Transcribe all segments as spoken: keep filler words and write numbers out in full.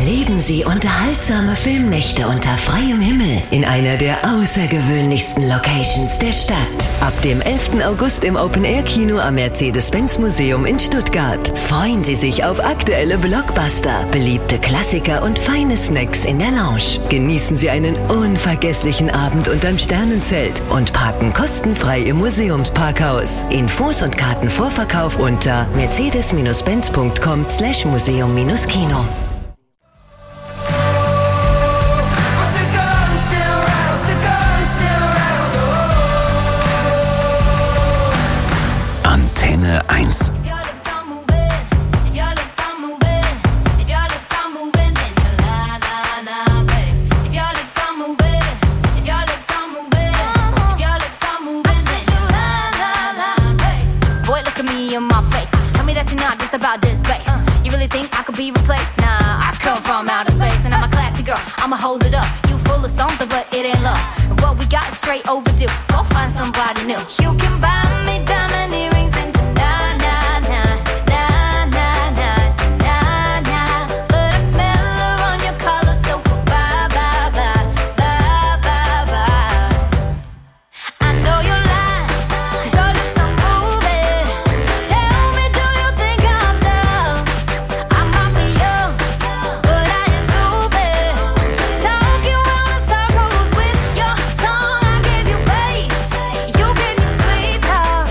Erleben Sie unterhaltsame Filmnächte unter freiem Himmel in einer der außergewöhnlichsten Locations der Stadt. Ab dem elften August im Open-Air-Kino am Mercedes-Benz-Museum in Stuttgart. Freuen Sie sich auf aktuelle Blockbuster, beliebte Klassiker und feine Snacks in der Lounge. Genießen Sie einen unvergesslichen Abend unterm Sternenzelt und parken kostenfrei im Museumsparkhaus. Infos und Kartenvorverkauf unter mercedes-benz.com slash museum-kino. Antenne eins. About this bass, you really think I could be replaced? Nah, I come from outer space and I'm a classy girl, I'ma hold it up. You full of something but it ain't love, and what we got is straight overdue. Go find somebody new. You can buy me diamond earrings and na na na na na na na na, but I smell her on your collar, so bye bye bye bye bye bye. I know you're lying, 'cause your lips are moving. Tell me, do you think I'm dumb? I might be young, but I ain't stupid. Talking round in circles with your tongue. I gave you bass, you gave me sweet talk.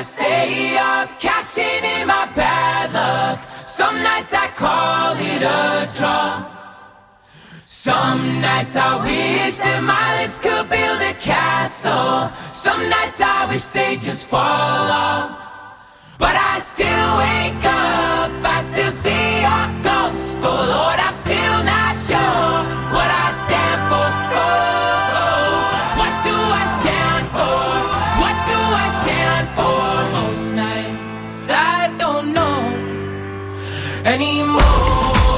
I stay up, cashing in my bad luck. Some nights I call it a draw. Some nights I wish that my lips could build a castle. Some nights I wish they just fall off. But I still wake up, I still see your ghost. Oh Lord, I'm still not sure what I stand for. Oh, oh, what do I stand for? What do I stand for? Most nights I don't know anymore.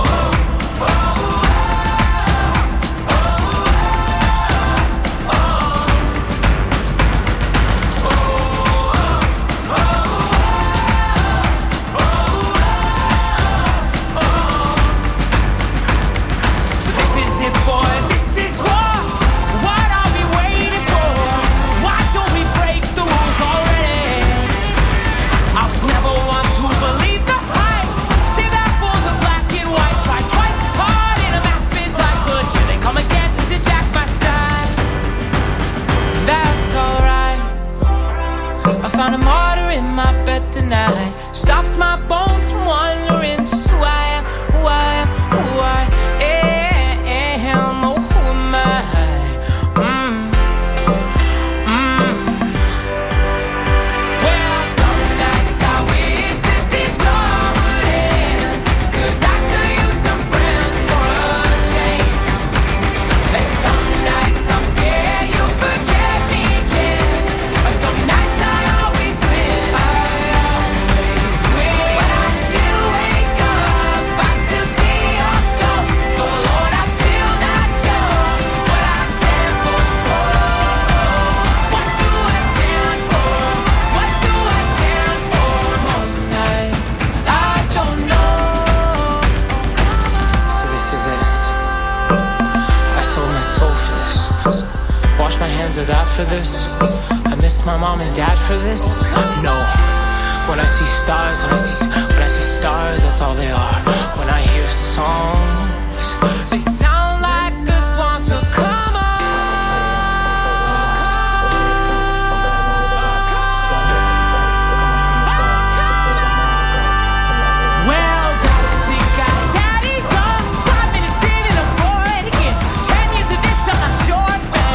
Found a martyr in my bed tonight. Stops my bones from wandering. Just who I am, who I am, who I am. Oh, who am I? Mm. Mm. Well, some nights I wish that this all would end, 'cause I could use some friends for a change. And some nights I'm scared you'll forget me again. Some nights I of that for this. I miss my mom and dad for this. No, when I see stars, when I see when I see stars, that's all they are. When I hear songs, they sound like a swan. So come on. Well, daddy's sick, guys, daddy's on. Five minutes in and I'm bored again. Ten years of this, I'm not sure.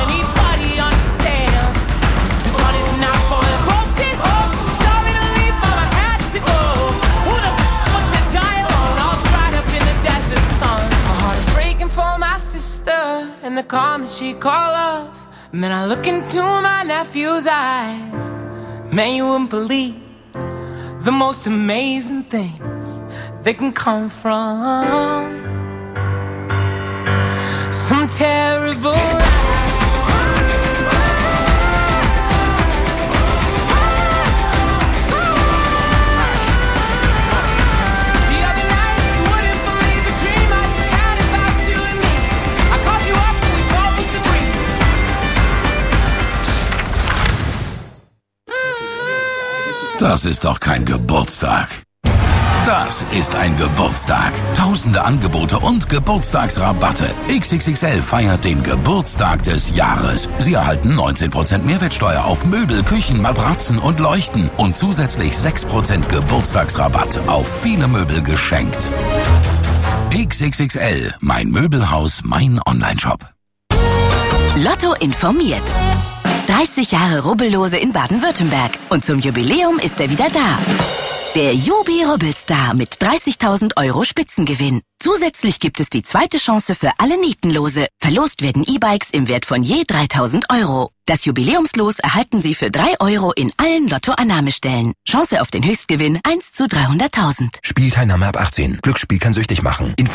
And the calm that she call off. And then I look into my nephew's eyes. Man, you wouldn't believe the most amazing things that can come from some terrible life. Das ist doch kein Geburtstag. Das ist ein Geburtstag. Tausende Angebote und Geburtstagsrabatte. X X X L feiert den Geburtstag des Jahres. Sie erhalten neunzehn Prozent Mehrwertsteuer auf Möbel, Küchen, Matratzen und Leuchten und zusätzlich sechs Prozent Geburtstagsrabatt auf viele Möbel geschenkt. X X X L, mein Möbelhaus, mein Onlineshop. Lotto informiert. dreißig Jahre Rubbellose in Baden-Württemberg. Und zum Jubiläum ist er wieder da. Der Jubi-Rubbelstar mit dreißigtausend Euro Spitzengewinn. Zusätzlich gibt es die zweite Chance für alle Nietenlose. Verlost werden E-Bikes im Wert von je dreitausend Euro. Das Jubiläumslos erhalten Sie für drei Euro in allen Lotto-Annahmestellen. Chance auf den Höchstgewinn eins zu dreihunderttausend. Spielteilnahme ab achtzehn. Glücksspiel kann süchtig machen. Info